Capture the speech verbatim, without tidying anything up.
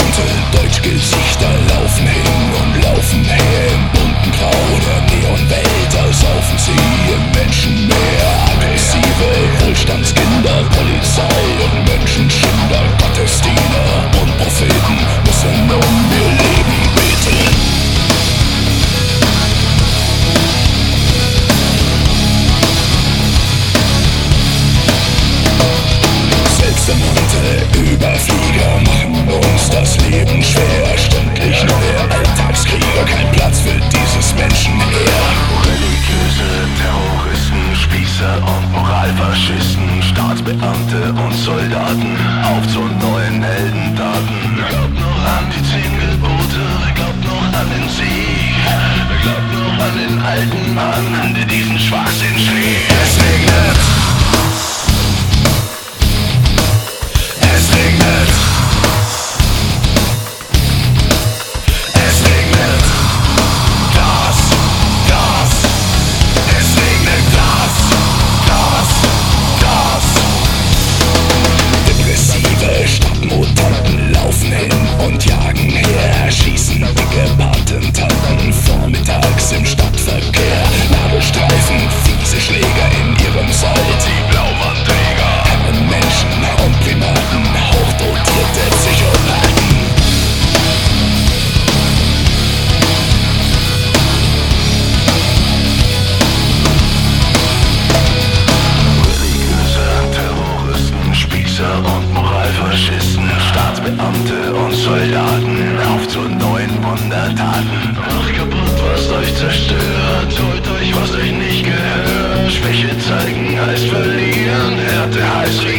bunte Deutschgesichter laufen hin und laufen her im bunten Grau der Neonwelt. Ersaufen sie im Menschenmeer. Aggressive Wohlstandskinder, Polizei und Menschenschinder, Gottesdiener und Propheten müssen um ihr Leben beten. Selbsternannte Überflieger machen uns das Leben schwer. Stündlich neue Alltagskrieger, kein Platz für dieses Menschenheer. Religiöse Terroristen, Spießer und Moralfaschisten, Staatsbeamte und Soldaten, auf zu neuen Heldentaten. Wer glaubt noch an die zehn Gebote? Wer glaubt noch an den Sieg? Wer glaubt noch an den alten Mann, der diesen Schwachsinn schlägt? Es regnet! Es regnet! Es regnet! Gas! Gas! Es regnet Gas! Gas! Gas! Depressive Stadtmutanten laufen hin und jagen her, schießen dicke Patentaten vormittags im Stadtverkehr. Nadelstreifen, fiese Schläger in ihrem Sold, die Blaumannträger, Herrenmenschen und Primaten, hochdotierte Psychopathen. Religiöse Terroristen, Spießer und Moralfaschisten, Staatsbeamte und Soldaten, auf zu neuen Wundertaten. Macht kaputt, was euch zerstört, holt euch, was euch nicht gehört. Schwäche zeigen heißt verlieren, Härte heißt regieren.